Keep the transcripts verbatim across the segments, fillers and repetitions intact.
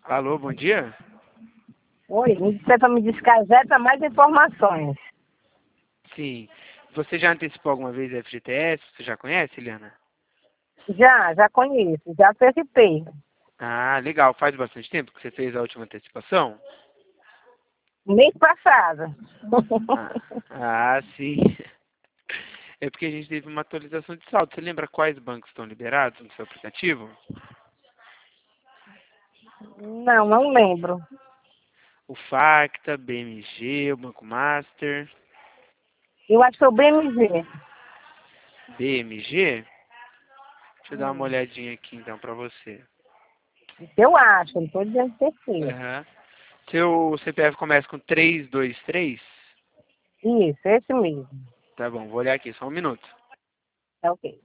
Alô, bom dia? Oi, me disser para me descaseta mais informações. Sim. Você já antecipou alguma vez a F G T S? Você já conhece, Eliana? Já, já conheço, já antecipei. Ah, legal. Faz bastante tempo que você fez a última antecipação? Mês passado. Ah, ah, sim. É porque a gente teve uma atualização de saldo. Você lembra quais bancos estão liberados no seu aplicativo? Não, não lembro. O Facta, B M G, o Banco Master. Eu acho que foi o B M G. B M G? Deixa eu dar uma Hum, olhadinha aqui então pra você. eu acho, não estou dizendo certeza. Aham. Seu C P F começa com três dois três? Isso, esse mesmo. Tá bom, vou olhar aqui, só um minuto. É ok.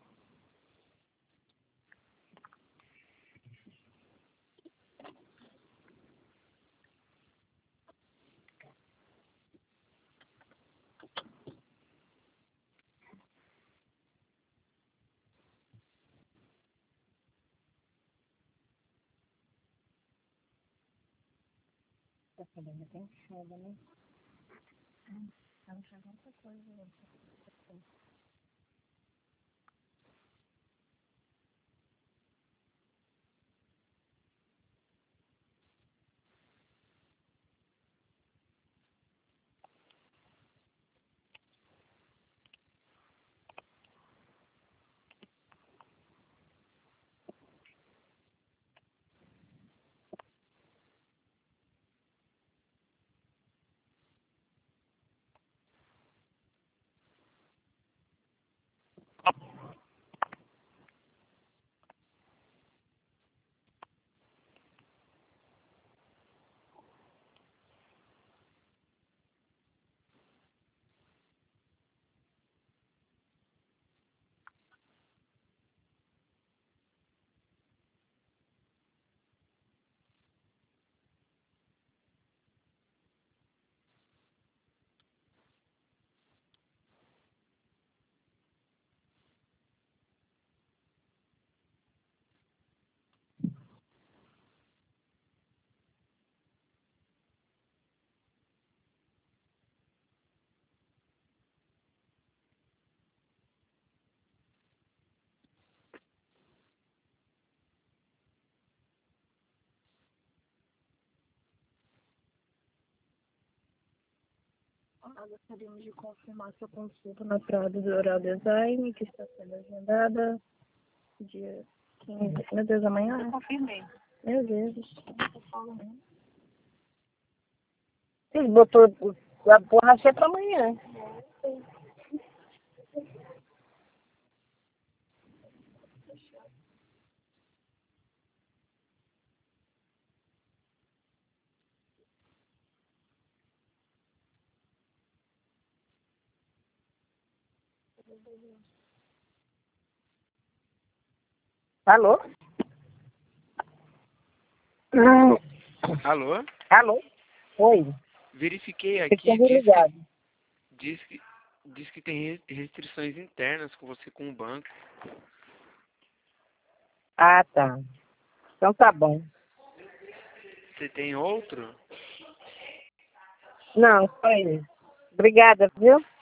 Olá, gostaríamos de confirmar sua consulta na Prado do Oral Design, que está sendo agendada dia quinze. Meu Deus, amanhã? Eu confirmei. Meu Deus. Ele botou a borracha para amanhã. Alô? Hum, Alô? alô? Oi, Verifiquei você tinha aqui, me diz que, ligado. diz que, diz que tem re- restrições internas com você com o banco. Ah, tá. Então tá bom. Você tem outro? Não, só isso. Obrigada, viu?